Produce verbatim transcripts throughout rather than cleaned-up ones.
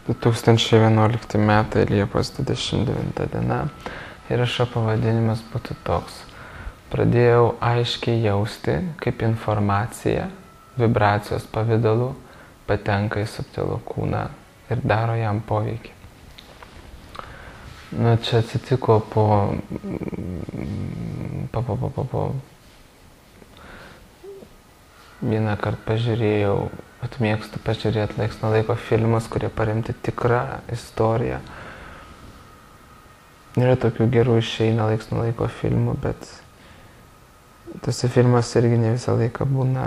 du tūkstančiai vienuolikti metai, Liepos dvidešimt devinta diena. Įrašo pavadinimas būtų toks. Pradėjau aiškiai jausti, kaip informacija vibracijos pavidalu patenka į subtilų kūną ir daro jam poveikį. Nu, čia atsitiko po, po, po, po, po, po. Vieną kartą pažiūrėjau, atmėgstu pažiūrėti laiks nuo laiko filmus, kurie paremti tikrą istoriją. Yra tokių gerų išeina laiks nuo laiko filmų, bet tose filmuose irgi ne visą laiką būna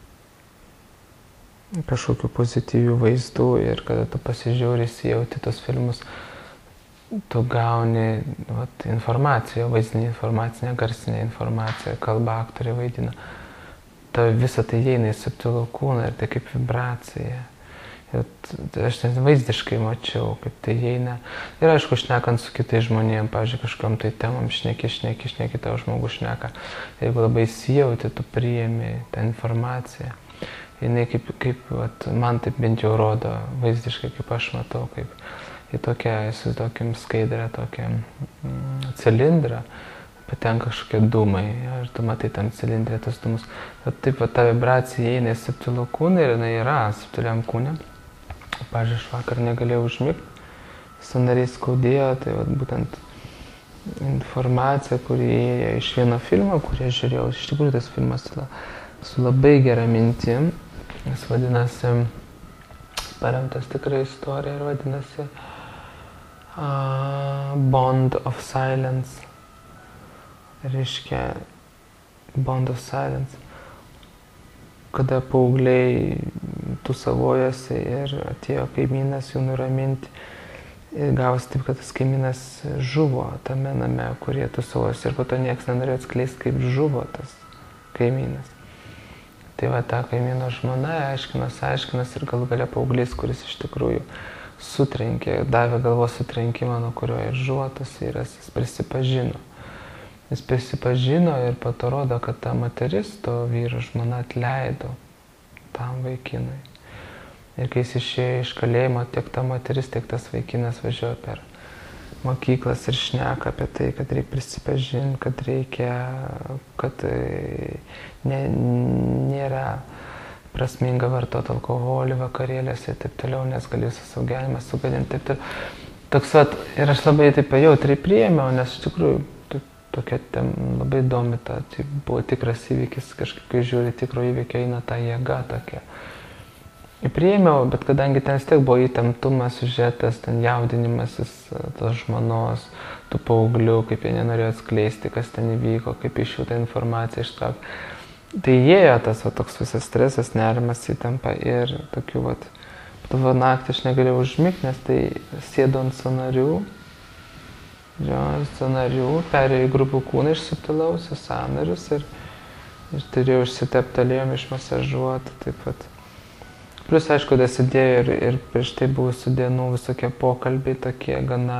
kažkokių pozityvių vaizdų ir kada tu pasižiūri, įsijauti tos filmus, tu gauni vat, informaciją, vaizdinę informaciją, garsinę informaciją, kalba aktoriai vaidina. Ta visą tai įeina į subtilų kūną ir tai kaip vibracija. Ir aš ten vaizdiškai mačiau, kaip tai įeina. Ir aišku, šnekant su kitais žmonėm, pavyzdžiui, kažkam tai temam šneki, šneki, šneki, tavo žmogus šneka. Jeigu labai įsijauti, tu priimi tą informaciją. Jinai kaip, kaip vat, man taip bent jau rodo vaizdiškai, kaip aš matau, kaip į tokią, įsivaizduokim, skaidrę, tokią mm, cilindrą patenka kažkokie dūmai ir tu matai tam cilindrė tos dūmus. Bet taip va, ta vibracija įeina į subtilų kūną ir jinai yra subtiliam kūne. Pavyzdžiui, aš vakar negalėjau užmigti, sąnariai skaudėjo, tai vat, būtent informacija, kuri įėjo iš vieno filmo, kurį aš žiūrėjau. Iš tikrųjų, tas filmas su labai gera mintim, jis vadinasi, paremtas tikrai istorija ir vadinasi uh, Bond of Silence. Reiškia Bond of Silence, kada paaugliai tūsavojosi ir atėjo kaimynas jų nuraminti. Ir gavosi taip, kad tas kaimynas žuvo tame name, kurie tūsavojosi. Ir po to nieks nenorėjo atskleisti, kaip žuvo tas kaimynas. Tai va, ta kaimyno žmona aiškinas, aiškinas ir galų galia paauglys, kuris iš tikrųjų sutrenkė, davė galvos sutrenkimą, nuo kurio ir žuvo tas vyras, jis prisipažino. Jis prisipažino ir po to rodo, kad ta moteris, to vyro žmona atleido tam vaikinui. Ir kai jis išėjo iš kalėjimo, tiek ta moteris, tiek tas vaikinas važiuoja per mokyklas ir šneka apie tai, kad reikia prisipažinti, kad reikia, kad ne, nėra prasminga vartoti alkoholį vakarėlėse ir taip toliau, nes gali visą savo gyvenimą sugadinti. Taip toliau. Toks vat, ir aš labai taip jautriai priėmiau, nes iš tikrųjų tokia tem labai įdomi, ta, tai buvo tikras įvykis, kažkaip kai žiūri tikro įvykio eina ta jėga tokia. Priėmiau, bet kadangi ten vis tiek buvo įtemptumas, siužetas, ten jaudinimasis tos žmonos, tų paauglių, kaip jie nenorėjo atskleisti, kas ten įvyko, kaip iš jų tą informaciją ištraukti. Tai įėjo tas va, toks visas stresas, nerimas, įtampa ir tokių vat, va, naktį aš negalėjau užmigti, nes tai sėdo ant sąnarių. Jo, sąnarių, perėjo į grubų kūną iš subtilaus į sąnarius ir, ir turėjau išsiteptalėjom, išmasažuoti, taip pat. Plius, aišku, dasidėjo ir, ir prieš tai buvusių dienų visokie pokalbiai tokie gana,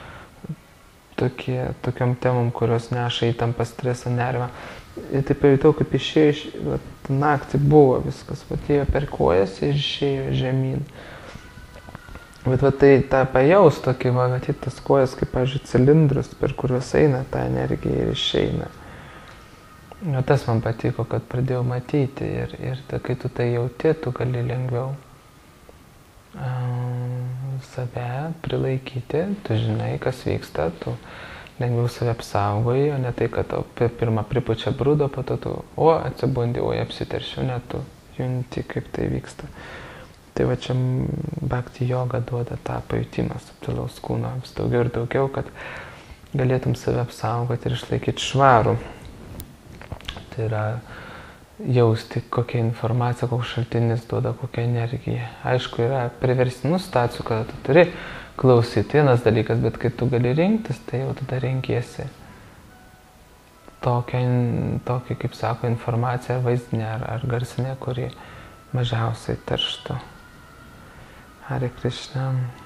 tokie, tokiom temom, kurios neša įtampą, stresą, nerimą. Ir taip pajutau, kaip išėjo, iš, vat, naktį buvo viskas, vat, ėjo per kojas ir išėjo žemyn. Bet va, tai tą pajaus tokį, va, va, tas kojas, kaip, pavyzdžiui, cilindrus, per kuriuos eina ta energija ir išeina. O tas man patiko, kad pradėjau matyti ir, ir ta, kai tu tai jauti, tu gali lengviau um, save prilaikyti, tu žinai, kas vyksta, tu lengviau save apsaugoji, o ne tai, kad tau pirmą pripučia brūdo, po to tu, o, atsibundi, o, apsiteršiu, ne tu junti, kaip tai vyksta. Tai va čia bhakti joga duoda tą pajutimą subtilaus kūno vis daugiau ir daugiau, kad galėtum save apsaugoti ir išlaikyti švarų. Tai yra jausti, kokia informacija, koks šaltinis duoda kokią energiją. Aišku, yra priverstinų situacijų, kada tu turi klausyti vienas dalykas, bet kai tu gali rinktis, tai jau tada renkiesi tokią, tokią kaip sako, informaciją, vaizdinę ar, ar garsinę, kuri mažiausiai terštų. Hare Krishna.